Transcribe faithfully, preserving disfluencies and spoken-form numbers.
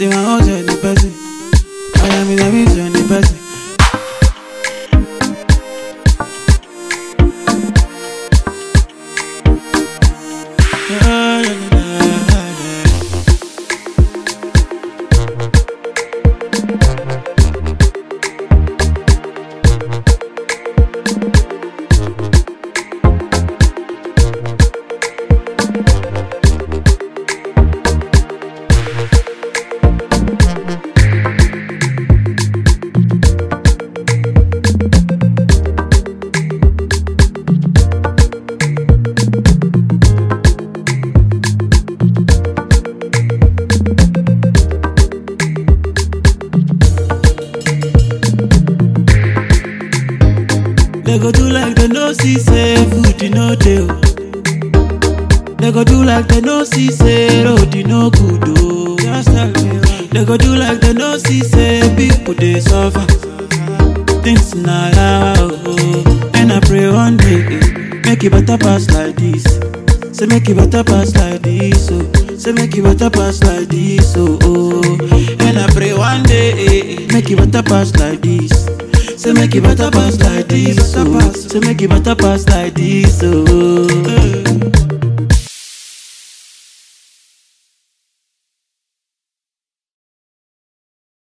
say my house is the person. I am in the mission, the person. They go do like they no see say food you no dey. They go do like they no see say road you no good oh. Just tell me why. They go do like they no see say people they suffer. Things na lawa oh. And I pray one day make it better pass like this. Say make it better pass like this oh. Say make it better pass like this oh. oh. And I pray one day make it better pass like this. Say make it better pass like this, oh. Say make it better pass like this, oh.